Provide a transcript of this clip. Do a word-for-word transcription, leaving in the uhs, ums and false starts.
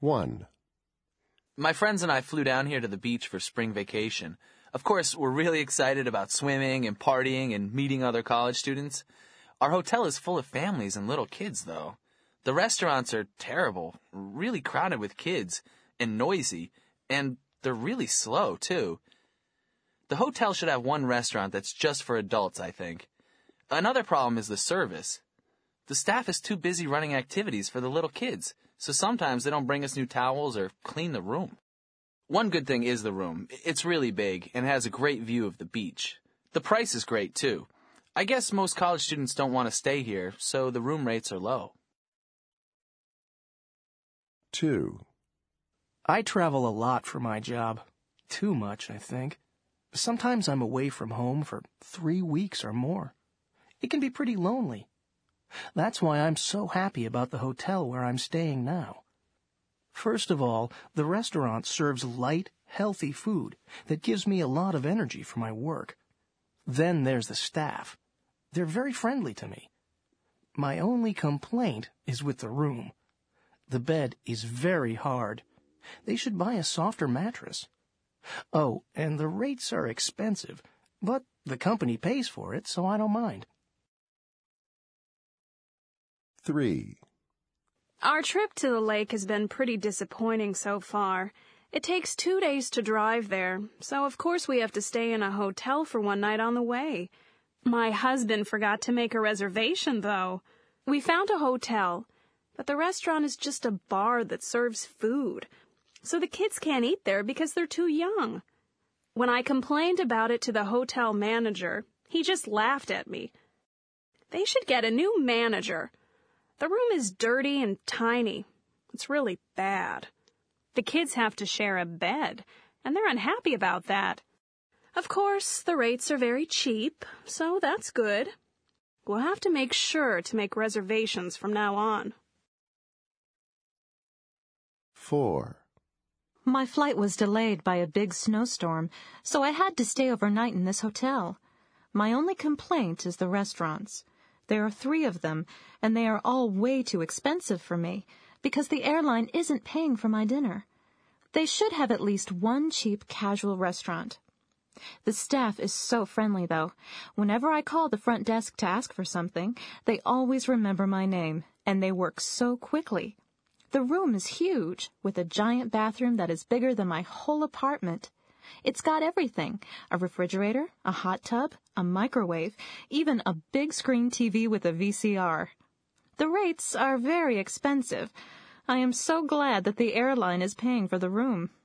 one. My friends and I flew down here to the beach for spring vacation. Of course, we're really excited about swimming and partying and meeting other college students. Our hotel is full of families and little kids, though. The restaurants are terrible, really crowded with kids, and noisy, and they're really slow, too. The hotel should have one restaurant that's just for adults, I think. Another problem is the service. The staff is too busy running activities for the little kids, so sometimes they don't bring us new towels or clean the room. One good thing is the room. It's really big and has a great view of the beach. The price is great, too. I guess most college students don't want to stay here, so the room rates are low. two. I travel a lot for my job. Too much, I think. Sometimes I'm away from home for three weeks or more. It can be pretty lonely. That's why I'm so happy about the hotel where I'm staying now. First of all, the restaurant serves light, healthy food that gives me a lot of energy for my work. Then there's the staff. They're very friendly to me. My only complaint is with the room. The bed is very hard. They should buy a softer mattress. Oh, and the rates are expensive, but the company pays for it, so I don't mind. three. Our trip to the lake has been pretty disappointing so far. It takes two days to drive there, so of course we have to stay in a hotel for one night on the way. My husband forgot to make a reservation, though. We found a hotel, but the restaurant is just a bar that serves food, so the kids can't eat there because they're too young. When I complained about it to the hotel manager, he just laughed at me. They should get a new manager. The room is dirty and tiny. It's really bad. The kids have to share a bed, and they're unhappy about that. Of course, the rates are very cheap, so that's good. We'll have to make sure to make reservations from now on. four. My flight was delayed by a big snowstorm, so I had to stay overnight in this hotel. My only complaint is the restaurants. There are three of them, and they are all way too expensive for me, because the airline isn't paying for my dinner. They should have at least one cheap casual restaurant. The staff is so friendly, though. Whenever I call the front desk to ask for something, they always remember my name, and they work so quickly. The room is huge, with a giant bathroom that is bigger than my whole apartment. It's got everything, a refrigerator, a hot tub, a microwave, even a big screen T V with a V C R. The rates are very expensive. I am so glad that the airline is paying for the room.